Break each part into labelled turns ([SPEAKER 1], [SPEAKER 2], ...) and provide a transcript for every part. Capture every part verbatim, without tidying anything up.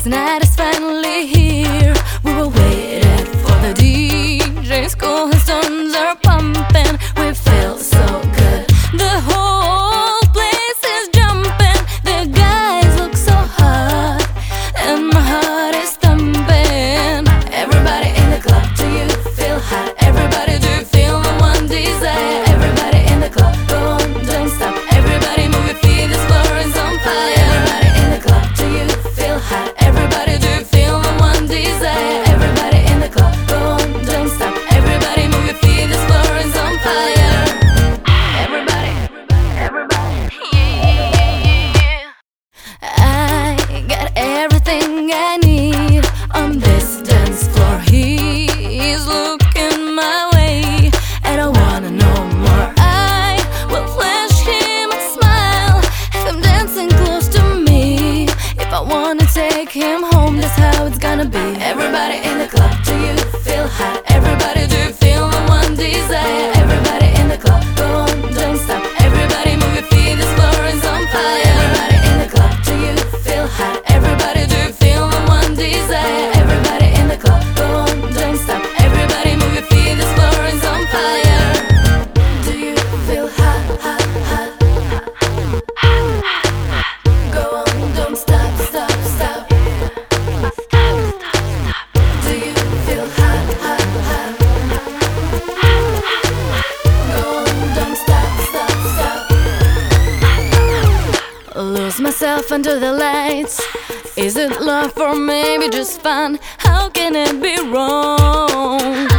[SPEAKER 1] night is finally here. We were waiting for the D J's cool stones are pumping. We feel so good. The whole place is jumping. The guys look so hot and my heart is thumping. Everybody in the club, do you feel hot? Everybody, do you feel the one desire? Everybody in the club, go on, don't stop. Everybody move your feet, this floor is on fire. Everybody in the club, do you feel hot? Everybody, do you feel the one desire? Everybody in the club, go on, don't stop. Everybody move your feet, this floor is on fire. Everybody, everybody, yeah. I got everything I need on this dance floor. He's looking my way and I wanna know more. I will flash him a smile if I'm dancing close to me. If I wanna take him home, that's how it's gonna be. Everybody in the club, do you feel hot? Everybody, do you feel the one desire? Everybody in the club, go on, don't stop. Everybody move your feet, this floor is on fire. Everybody in the club, do you feel hot? Everybody, do you feel the one desire? Everybody in the club, go on, don't stop. Everybody move your feet, this floor is on fire. Do you feel hot, hot, hot? Go on, don't stop, stop, stop. Do you feel hot, hot, hot? Go on, don't stop, stop, stop. Lose myself under the lights. Is it love or maybe just fun? How can it be wrong?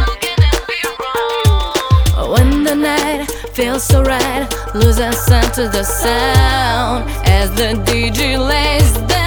[SPEAKER 1] When the night feels so right, lose ourselves to the sound as the D J lays down.